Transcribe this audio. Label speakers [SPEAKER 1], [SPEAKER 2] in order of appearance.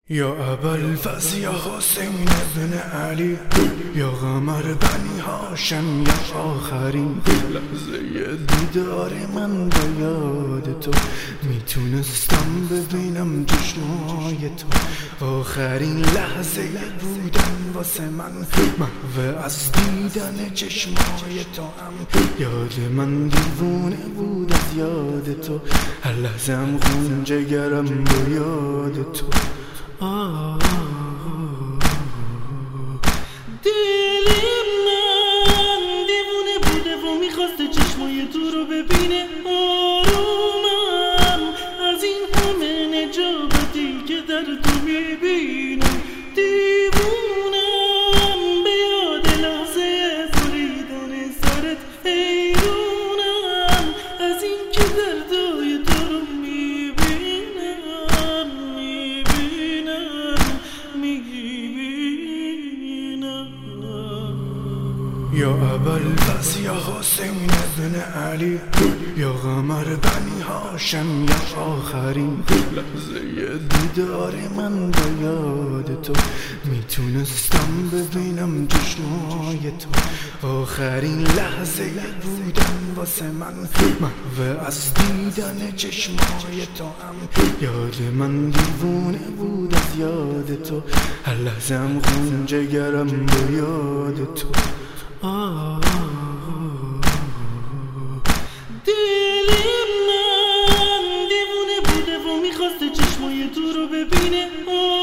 [SPEAKER 1] یا ابوالفضل یا حسین ابن علی یا قمر بنی هاشم یا آخرین لحظه دیدار من با یاد تو میتونستم ببینم چشمای تو آخرین لحظه بودن واسه من محو از دیدن چشمای تو هم یاد من دیوونه بود از یاد تو هر لحظه هم خون جگرم با یاد تو
[SPEAKER 2] دل من دیوونه بوده و میخواسته چشمای تو رو ببینه آرومم از این همه نجابتی که در تو میبینم دیوونم به یاد لحظه بریدن سرت حیرونم از این که دردای تو رو
[SPEAKER 1] یا ابوالفضل یا حسین ابن علی یا قمر بنی هاشم یا آخرین لحظه دیدار من با یاد تو میتونستم ببینم چشمای تو آخرین لحظه بودن واسه من محو از دیدن چشمای تو هم یاد من دیوونه بود از یاد تو هر لحظه هم خون جگرم با یاد تو
[SPEAKER 2] دل من دیوونه بوده و میخواسته چشمای تو رو ببینه